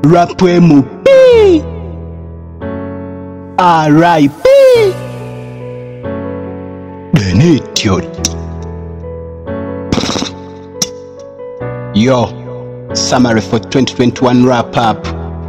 Rap MP R.I.P. An idiot. Yo, summary for 2021 wrap up.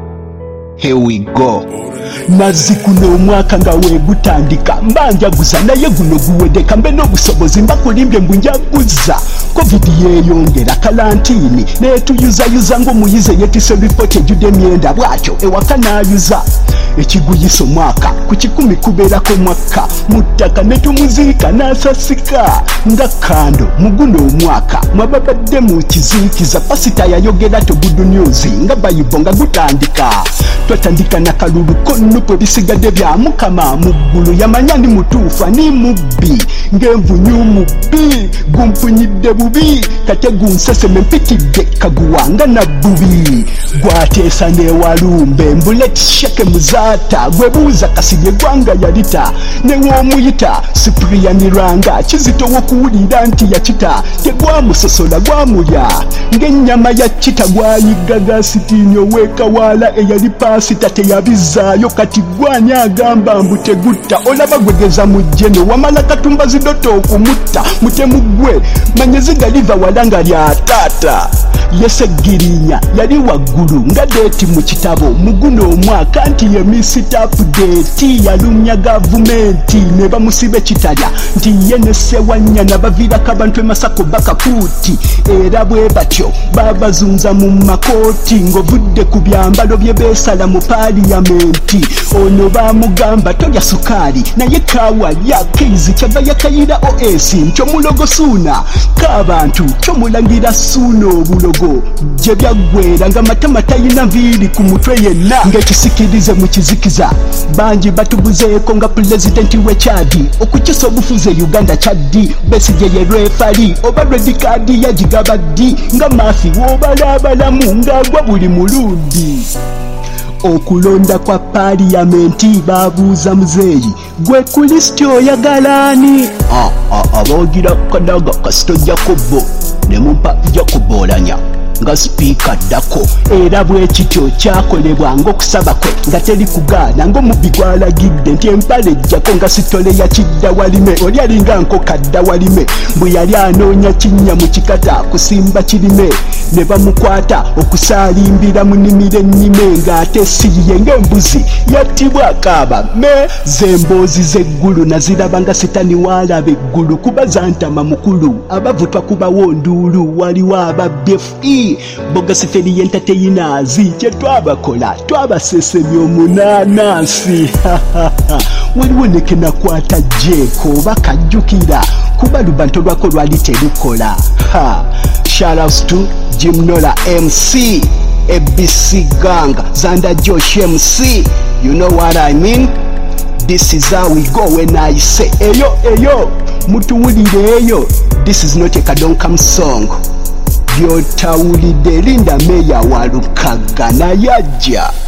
Here we go. Nazikuno omwaka nga wegutandika mbanjaguza naye guno guwedeka mbe n'obusobozi mbakulimbye mbunjaguza covid yeeyongera kalantini netuyuzayuza ng'omuyizi eyetise ripoti ejjudde emyenda bw'atyo ewaka n'ayuza ekiguyisa omwaka ku 10 kubeerako mwaka mu ttaka ne tumuziika n'asasika nga kando mu guno omwaka mwababadde mu kiziikiza pasita yayogera to good news nga bayibo nga gutandika twatandika na kalulu konnupo bisigadde bya mukama mu ggulu yamanya ndi mutuufu ani mubbi ng'envunyu mubbi gumpunyidde bubi kate gunseseme mpitidde kaguwanga na bubi gwateesa n'ewalumbe mbuleti sheke muzaata gwebuuza kasirye gwanga yalita new'omuyita sipriyaniranga kizito w'okuwulira nti yakita tegwamusosola gwamulya ng'ennyama ya kita gwayigaga sitiini ow'ekawaala eyali pasita teyabizaayo kati gwani agamba mbu tegutta olaba gwegeza mujjeno wamala katumba zidoto okumutta mutemu gwe manyeziga liva wala nga lya taata yesegirinya yali waggulu nga deeti mu kitabo mu guno omwaka nti ye misitapu deeti yalumya gavumenti ne bamusiba ekitalya nti ye ne sewanyana baviirako abantu emasako bakakuuti era bwe batyo babazunza mu makooti ng'ovudde ku byambalo bye beesala mu paliyamenti ono bamugamba tolya sukaali naye kaawa lya keizi kyava yakayira OS nti omulogo suuna k'abantu kyomulangira suuna obulogo gye byaggwera nga matama tayina nviiri ku mutwe yenna ng'ekisikirize mu kizikiza bangi batubuzeeko nga pulezidenti w'ekyadi okukisa obufuzi e Uganda kyaddi Besigye ye refali oba redikaadi yagigaba ddi nga maafi w'obalaabalamu ng'agwa buli mulundi okulonda kwa paliyamenti babuuza muzeeyi gwe kulisiti oyagalaani aboogira kadaga kasitojjako bo ne mumpa jakuboolanya nga sipiika addako era bwe kityo kyakolebwa ng'okusaba kwe nga teri kugaana ng'omubbi gwalagidde nti empale ejjako nga sitole ya kiddawalime oli alinga nkoka ddawalime bwe yali anoonya kinnya mu kikata kusimba kirime ne bamukwata okusaalimbira mu nnimiro ennime ng'ate siyiye ng'embuzi yattibwa akaaba me z'emboozi z'eggulu naziraba nga sitani waalaba eggulu kuba zantama mukulu abavutwa kubawo nduulu waliwo ababbefu bogasiferi entertainers kye twabakola twabasesemya omunanansi waliwo ne kenakwata jeeko oba kajjukira kuba lubanto lwako lwali terukola shoutouts to Jim Nola MC ABC Gang Zanda Josh MC you know what I mean. This is how we go when I say eyo mutuwulireeyo. This is not a Kadonkam song. Byotawulidde Linda Meya wa Lukaga na yajja